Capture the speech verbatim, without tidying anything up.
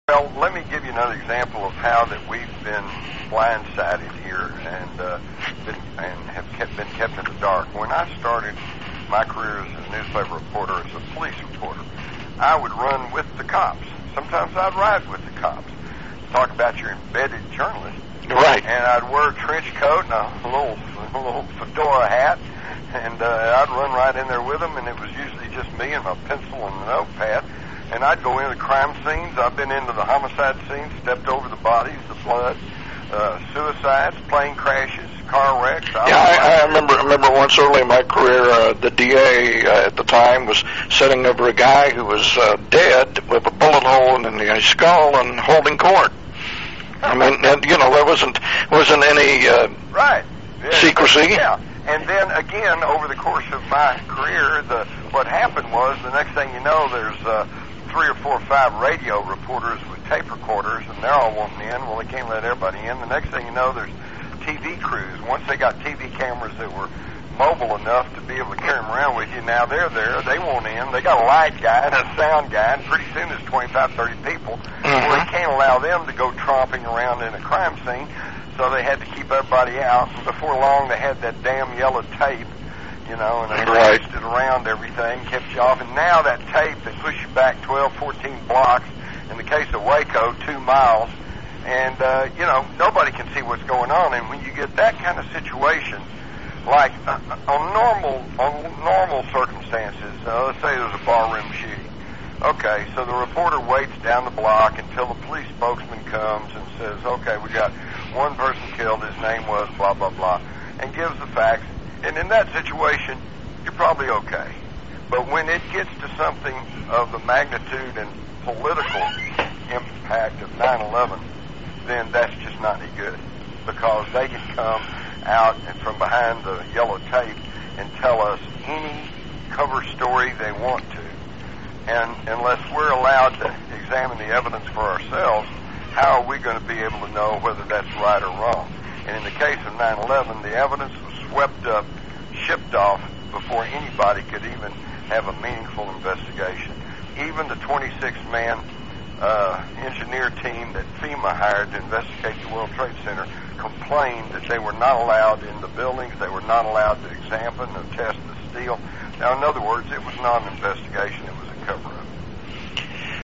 Well, let me give you another example of how that we've been blindsided here and uh, been, and have kept, been kept in the dark. When I started my career as a newspaper reporter, as a police reporter, I would run with the cops. Sometimes I'd ride with the cops. Talk about your embedded journalist. Right. And I'd wear a trench coat and a little, a little fedora hat, and uh, I'd run right in there with them, and it was usually just me and my pencil and a notepad. And I'd go into the crime scenes. I've been into the homicide scenes, stepped over the bodies, the blood, uh, suicides, plane crashes, car wrecks. I yeah, I, I remember remember once early in my career, uh, the D A uh, at the time was sitting over a guy who was uh, dead with a bullet hole in his skull and holding court. I mean, and, you know, there wasn't wasn't any uh, right yeah. secrecy. Yeah, and then again, over the course of my career, the what happened was the next thing you know, there's uh, three or four or five radio reporters with tape recorders, and they're all wanting in. Well, they can't let everybody in. The next thing you know, there's T V crews. Once they got T V cameras that were mobile enough to be able to carry them around with you, now they're there. They want in. They got a light guy and a sound guy, and pretty soon there's twenty-five, thirty people. Mm-hmm. Well, they can't allow them to go tromping around in a crime scene, so they had to keep everybody out. And before long, they had that damn yellow tape, you know, and they right. placed it around everything, kept you off. And now that tape, they push you back twelve, fourteen blocks. In the case of Waco, two miles. And, uh, you know, nobody can see what's going on. And when you get that kind of situation, like uh, on normal on normal circumstances, uh, let's say there's a barroom shooting. Okay, so the reporter waits down the block until the police spokesman comes and says, okay, we got one person killed, his name was blah, blah, blah, and gives the facts. And in that situation, you're probably okay. But when it gets to something of the magnitude and political impact of nine eleven, then that's just not any good, because they can come out and from behind the yellow tape and tell us any cover story they want to. And unless we're allowed to examine the evidence for ourselves, how are we going to be able to know whether that's right or wrong? And in the case of nine eleven, the evidence was swept up, shipped off before anybody could even have a meaningful investigation. Even the twenty-six man uh, engineer team that FEMA hired to investigate the World Trade Center complained that they were not allowed in the buildings, they were not allowed to examine or test the steel. Now, in other words, it was not an investigation, it was a